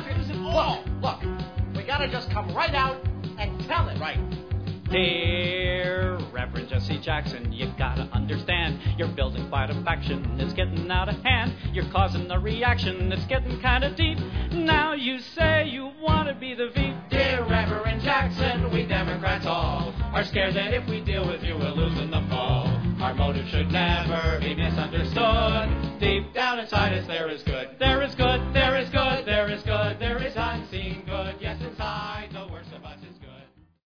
confuse it all. Look, we gotta just come right out and tell it. Right. Dear Reverend Jesse Jackson, you gotta understand, you're building quite a faction, it's getting out of hand, you're causing a reaction, it's getting kinda deep, now you say you wanna be the Veep. Dear Reverend Jackson, we Democrats all are scared that if we deal with you, we'll lose in the fall. Our motive should never be misunderstood. Deep down inside us there is good.